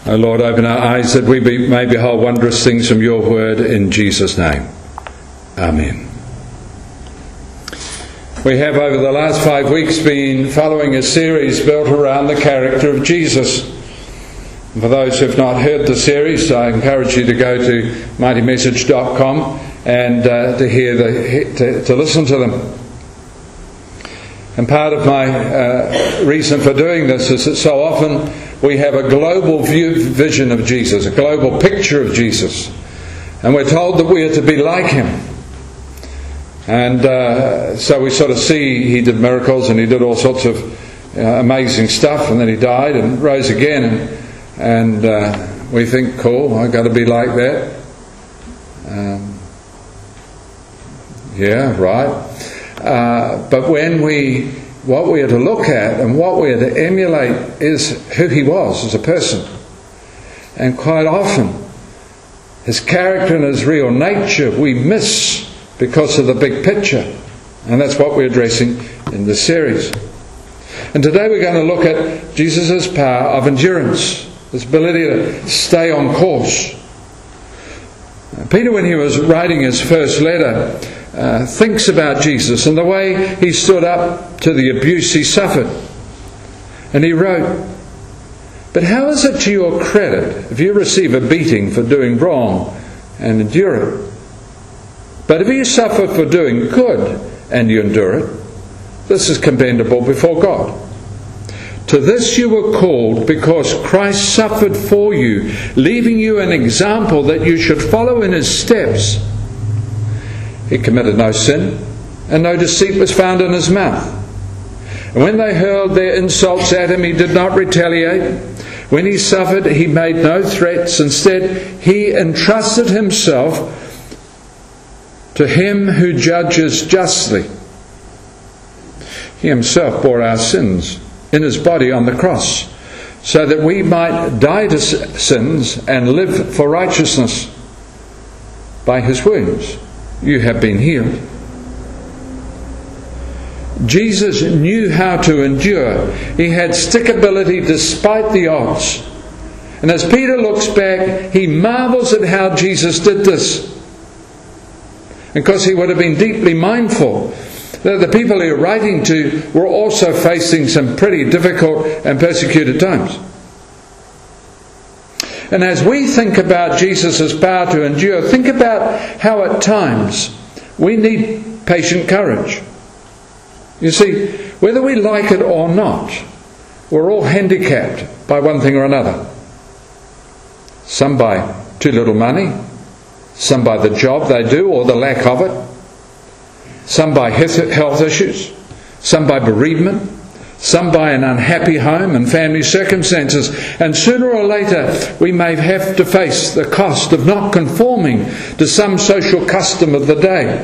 O Lord, open our eyes that we may behold wondrous things from your word, in Jesus' name. Amen. We have over the last 5 weeks been following a series built around the character of Jesus. And for those who have not heard the series, I encourage you to go to mightymessage.com and to listen to them. And part of my reason for doing this is that so often we have a global vision of Jesus, a global picture of Jesus. And we're told that we are to be like him. And so we sort of see he did miracles and he did all sorts of amazing stuff, and then he died and rose again. And we think, cool, I've got to be like that. Yeah, right. But what we are to look at and what we are to emulate is who he was as a person. And quite often, his character and his real nature we miss because of the big picture. And that's what we're addressing in this series. And today we're going to look at Jesus' power of endurance, his ability to stay on course. Peter, when he was writing his first letter, thinks about Jesus and the way he stood up to the abuse he suffered. And he wrote, "But how is it to your credit if you receive a beating for doing wrong and endure it? But if you suffer for doing good and you endure it, this is commendable before God. To this you were called because Christ suffered for you, leaving you an example that you should follow in his steps. He committed no sin, and no deceit was found in his mouth. And when they hurled their insults at him, he did not retaliate. When he suffered, he made no threats. Instead, he entrusted himself to him who judges justly. He himself bore our sins in his body on the cross, so that we might die to sins and live for righteousness. By his wounds you have been healed." Jesus knew how to endure. He had stickability despite the odds. And as Peter looks back, he marvels at how Jesus did this. Because he would have been deeply mindful that the people he was writing to were also facing some pretty difficult and persecuted times. And as we think about Jesus' power to endure, think about how at times we need patient courage. You see, whether we like it or not, we're all handicapped by one thing or another. Some by too little money, some by the job they do or the lack of it, some by health issues, some by bereavement, some by an unhappy home and family circumstances, and sooner or later we may have to face the cost of not conforming to some social custom of the day.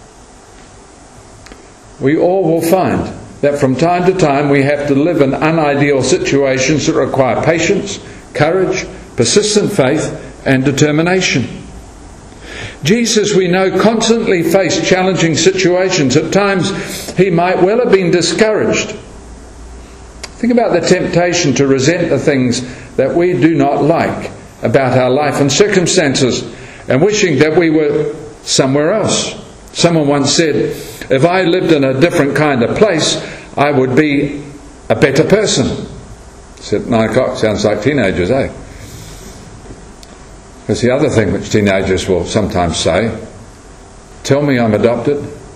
We all will find that from time to time we have to live in unideal situations that require patience, courage, persistent faith and determination. Jesus, we know, constantly faced challenging situations. At times he might well have been discouraged. Think about the temptation to resent the things that we do not like about our life and circumstances, and wishing that we were somewhere else. Someone once said, "If I lived in a different kind of place, I would be a better person." It's at 9 o'clock, sounds like teenagers, eh? Because the other thing which teenagers will sometimes say, "Tell me I'm adopted.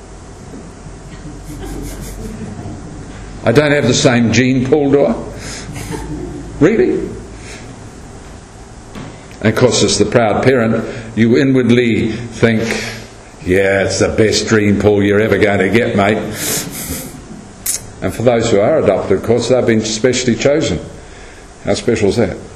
I don't have the same gene pool, do I?" Really? And of course, as the proud parent, you inwardly think, "Yeah, it's the best gene pool you're ever going to get, mate." And for those who are adopted, of course, they've been specially chosen. How special is that?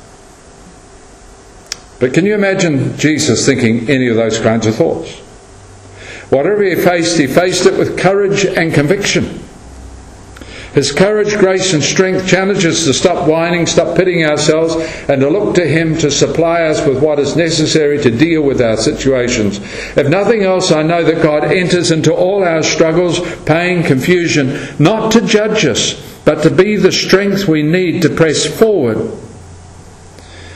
But can you imagine Jesus thinking any of those kinds of thoughts? Whatever he faced it with courage and conviction. His courage, grace and strength challenge us to stop whining, stop pitying ourselves, and to look to him to supply us with what is necessary to deal with our situations. If nothing else, I know that God enters into all our struggles, pain, confusion, not to judge us, but to be the strength we need to press forward.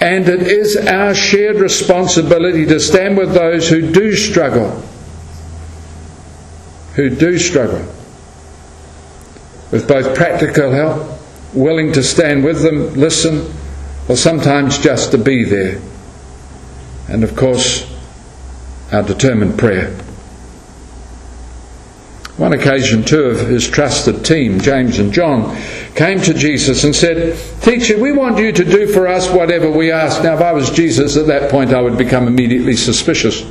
And it is our shared responsibility to stand with those who do struggle. Who do struggle. With both practical help, willing to stand with them, listen, or sometimes just to be there. And of course, our determined prayer. One occasion, two of his trusted team, James and John, came to Jesus and said, "Teacher, we want you to do for us whatever we ask." Now, if I was Jesus at that point, I would become immediately suspicious.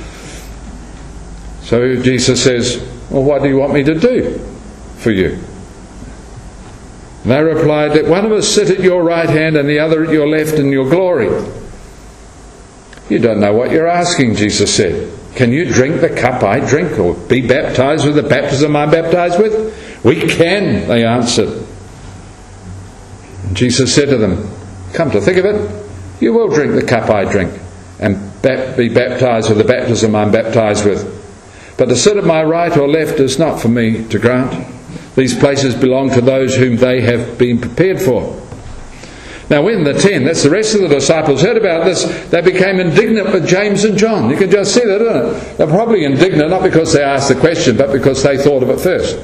So Jesus says, "Well, what do you want me to do for you?" And they replied, "That one of us sit at your right hand and the other at your left in your glory." "You don't know what you're asking," Jesus said. "Can you drink the cup I drink, or be baptized with the baptism I'm baptized with?" "We can," they answered. And Jesus said to them, "Come to think of it, you will drink the cup I drink, and be baptized with the baptism I'm baptized with. But to sit at my right or left is not for me to grant. These places belong to those whom they have been prepared for." Now when the 10, that's the rest of the disciples, heard about this, they became indignant with James and John. You can just see that, isn't it? They're probably indignant not because they asked the question, but because they thought of it first.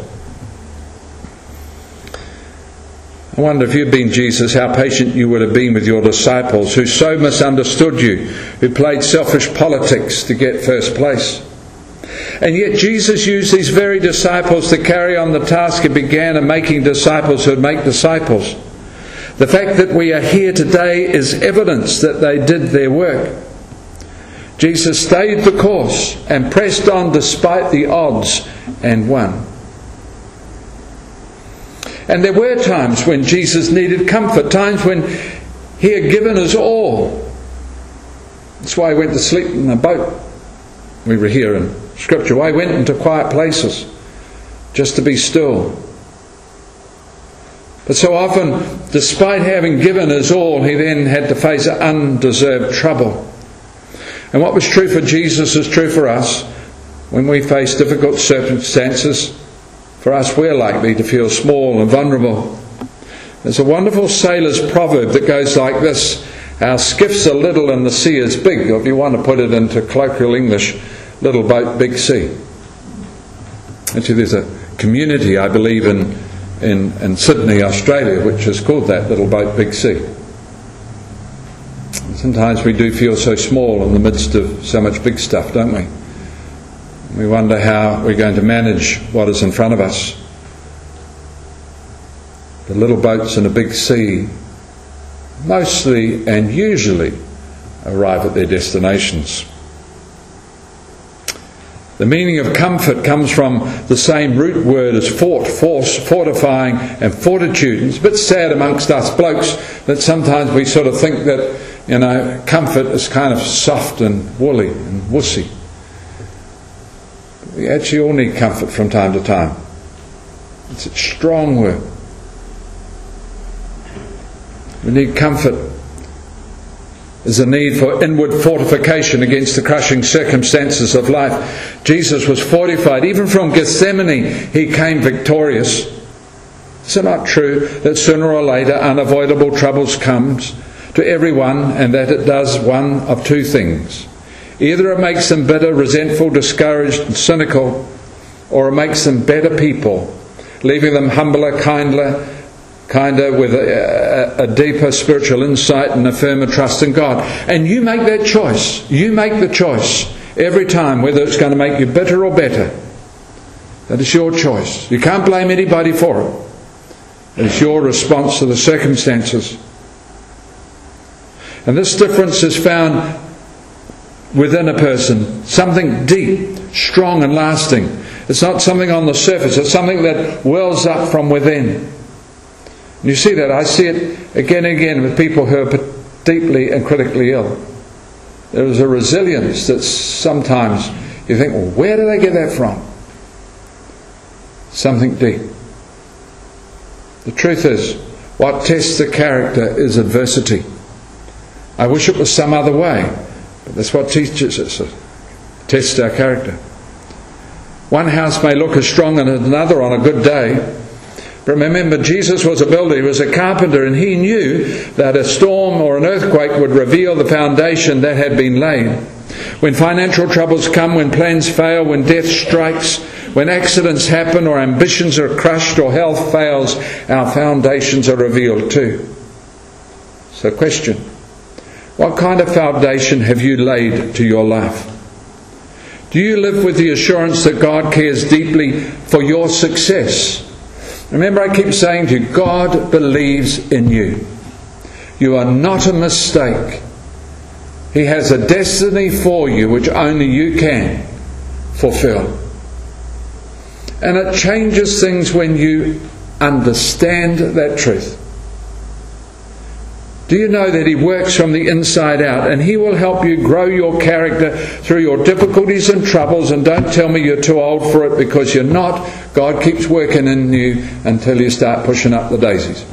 I wonder if you'd been Jesus, how patient you would have been with your disciples who so misunderstood you, who played selfish politics to get first place. And yet Jesus used these very disciples to carry on the task he began of making disciples who would make disciples. The fact that we are here today is evidence that they did their work. Jesus stayed the course and pressed on despite the odds and won. And there were times when Jesus needed comfort, times when he had given us all. That's why he went to sleep in a boat. We were here in Scripture. Why he went into quiet places just to be still. But so often, despite having given us all, he then had to face undeserved trouble. And what was true for Jesus is true for us. When we face difficult circumstances, for us we're likely to feel small and vulnerable. There's a wonderful sailor's proverb that goes like this: "Our skiff's are little and the sea is big," or if you want to put it into colloquial English, "Little boat, big sea." Actually, there's a community, I believe, in Sydney, Australia, which is called that, Little Boat, Big Sea. Sometimes we do feel so small in the midst of so much big stuff, don't we? We wonder how we're going to manage what is in front of us. The little boats in a big sea mostly and usually arrive at their destinations. The meaning of comfort comes from the same root word as fort, force, fortifying and fortitude. It's a bit sad amongst us blokes that sometimes we sort of think that, comfort is kind of soft and woolly and wussy. We actually all need comfort from time to time. It's a strong word. We need comfort. There's a need for inward fortification against the crushing circumstances of life. Jesus was fortified. Even from Gethsemane, he came victorious. Is it not true that sooner or later unavoidable troubles comes to everyone, and that it does one of two things? Either it makes them bitter, resentful, discouraged and cynical, or it makes them better people, leaving them humbler, kinder, with a deeper spiritual insight and a firmer trust in God. And you make that choice. You make the choice every time, whether it's going to make you bitter or better. That is your choice. You can't blame anybody for it. It's your response to the circumstances. And this difference is found within a person, something deep, strong and lasting. It's not something on the surface, it's something that wells up from within. And you see that, I see it again and again with people who are deeply and critically ill. There is a resilience that sometimes you think, well, where do they get that from? Something deep. The truth is, what tests the character is adversity. I wish it was some other way, but that's what teaches us. It tests our character. One house may look as strong as another on a good day, But remember, Jesus was a builder, he was a carpenter, and he knew that a storm or an earthquake would reveal the foundation that had been laid. When financial troubles come, when plans fail, when death strikes, when accidents happen or ambitions are crushed or health fails, our foundations are revealed too. So question, what kind of foundation have you laid to your life? Do you live with the assurance that God cares deeply for your success? Remember, I keep saying to you, God believes in you. You are not a mistake. He has a destiny for you which only you can fulfill. And it changes things when you understand that truth. Do you know that He works from the inside out, and He will help you grow your character through your difficulties and troubles? And don't tell me you're too old for it, because you're not. God keeps working in you until you start pushing up the daisies.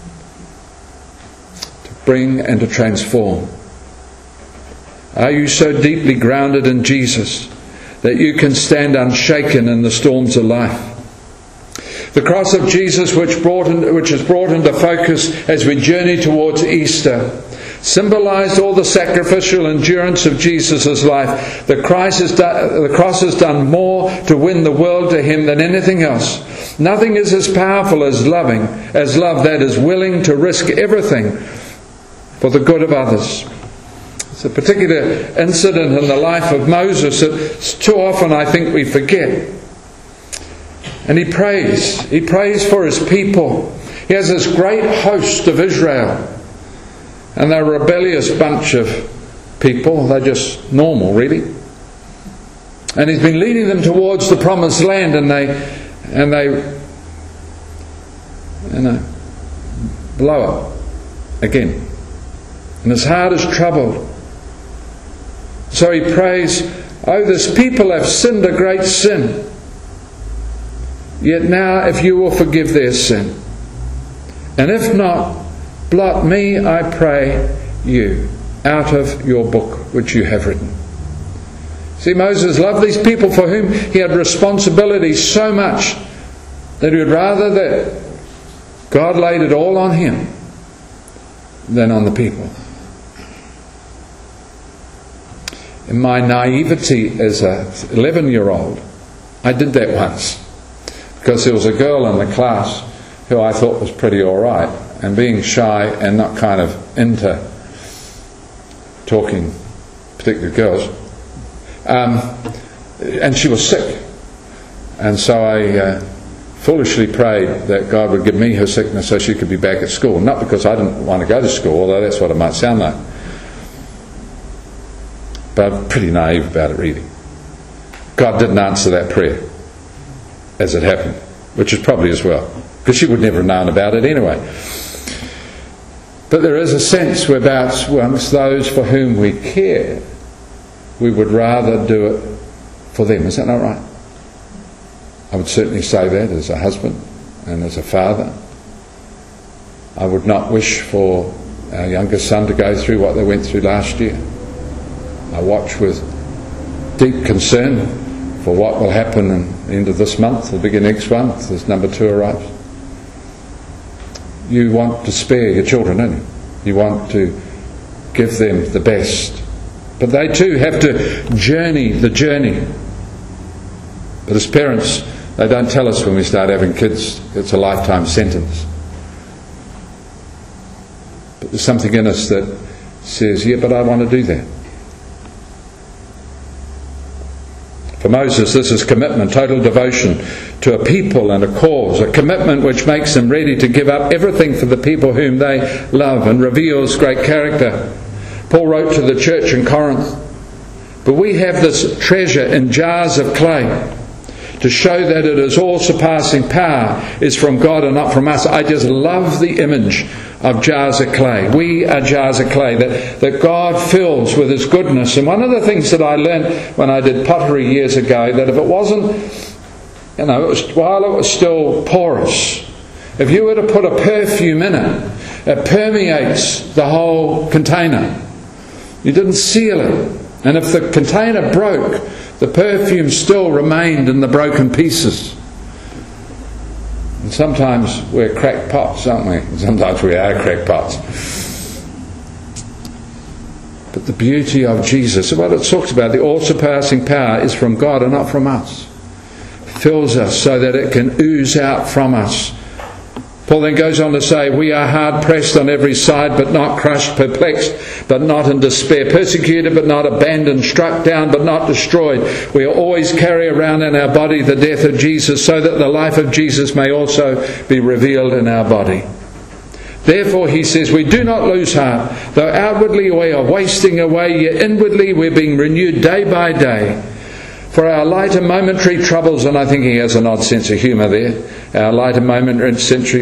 To bring and to transform. Are you so deeply grounded in Jesus that you can stand unshaken in the storms of life? The cross of Jesus, which is brought into focus as we journey towards Easter, symbolized all the sacrificial endurance of Jesus' life. The cross has done more to win the world to Him than anything else. Nothing is as powerful as love that is willing to risk everything for the good of others. It's a particular incident in the life of Moses that too often I think we forget. And he prays for his people. He has this great host of Israel, and they're a rebellious bunch of people. They're just normal, really. And he's been leading them towards the promised land, and they blow up again. And his heart is troubled. So he prays, "Oh, this people have sinned a great sin. Yet now, if you will forgive their sin, and if not, blot me, I pray you, out of your book which you have written." See, Moses loved these people for whom he had responsibility so much that he would rather that God laid it all on him than on the people. In my naivety as an 11-year-old, I did that once. Because there was a girl in the class who I thought was pretty alright, and being shy and not kind of into talking, particularly girls, and she was sick. And so I foolishly prayed that God would give me her sickness so she could be back at school. Not because I didn't want to go to school, although that's what it might sound like. But I'm pretty naive about it, really. God didn't answer that prayer, as it happened, which is probably as well, because she would never have known about it anyway. But there is a sense whereby amongst those for whom we care, we would rather do it for them. Is that not right? I would certainly say that as a husband and as a father. I would not wish for our youngest son to go through what they went through last year. I watch with deep concern for what will happen in the end of this month, the beginning next month, as number 2 arrives. You want to spare your children, don't you? You want to give them the best. But they too have to journey the journey. But as parents, they don't tell us when we start having kids it's a lifetime sentence. But there's something in us that says, yeah, but I want to do that. For Moses, this is commitment, total devotion to a people and a cause, a commitment which makes them ready to give up everything for the people whom they love and reveals great character. Paul wrote to the church in Corinth, "But we have this treasure in jars of clay to show that it is all surpassing power is from God and not from us." I just love the image of jars of clay. We are jars of clay that God fills with His goodness. And one of the things that I learned when I did pottery years ago, that if it wasn't, while it was still porous, if you were to put a perfume in it, it permeates the whole container. You didn't seal it. And if the container broke, the perfume still remained in the broken pieces. And sometimes we're crackpots, aren't we? And sometimes we are crackpots. But the beauty of Jesus, what it talks about, the all-surpassing power, is from God and not from us. Fills us so that it can ooze out from us. Paul then goes on to say, we are hard pressed on every side, but not crushed, perplexed, but not in despair, persecuted, but not abandoned, struck down, but not destroyed. We always carry around in our body the death of Jesus, so that the life of Jesus may also be revealed in our body. Therefore, he says, we do not lose heart. Though outwardly we are wasting away, yet inwardly we're being renewed day by day. For our light and momentary troubles, and I think he has an odd sense of humour there, our light and momentary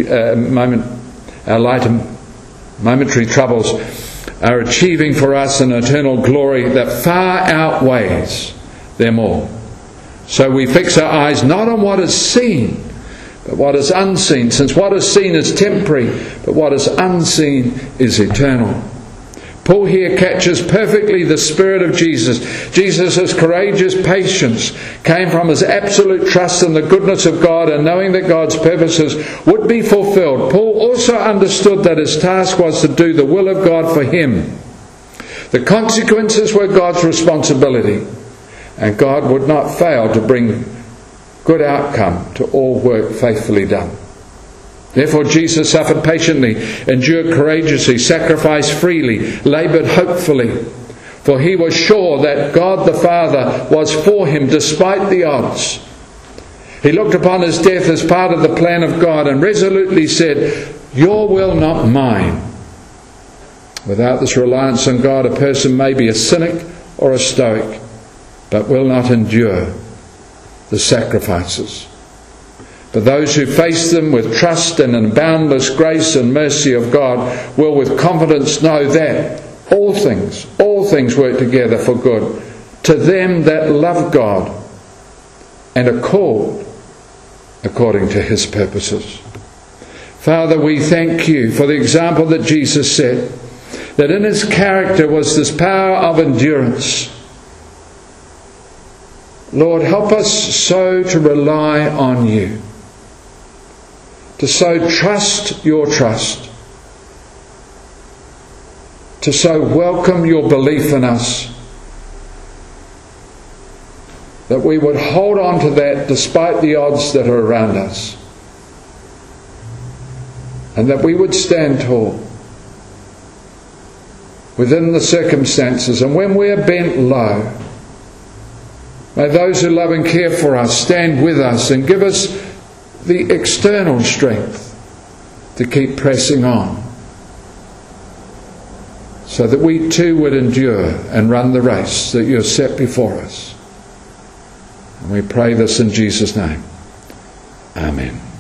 troubles are achieving for us an eternal glory that far outweighs them all. So we fix our eyes not on what is seen, but what is unseen, since what is seen is temporary, but what is unseen is eternal. Paul here catches perfectly the spirit of Jesus. Jesus' courageous patience came from his absolute trust in the goodness of God and knowing that God's purposes would be fulfilled. Paul also understood that his task was to do the will of God for him. The consequences were God's responsibility, and God would not fail to bring good outcome to all work faithfully done. Therefore Jesus suffered patiently, endured courageously, sacrificed freely, laboured hopefully, for he was sure that God the Father was for him despite the odds. He looked upon his death as part of the plan of God and resolutely said, your will, not mine. Without this reliance on God, a person may be a cynic or a stoic, but will not endure the sacrifices. But those who face them with trust and in boundless grace and mercy of God will with confidence know that all things work together for good to them that love God and are called according to his purposes. Father, we thank you for the example that Jesus set, that in his character was this power of endurance. Lord, help us so to rely on you, to so trust your trust, to so welcome your belief in us, that we would hold on to that despite the odds that are around us, and that we would stand tall within the circumstances, and when we are bent low, may those who love and care for us stand with us and give us the external strength to keep pressing on, so that we too would endure and run the race that you have set before us. And we pray this in Jesus' name. Amen.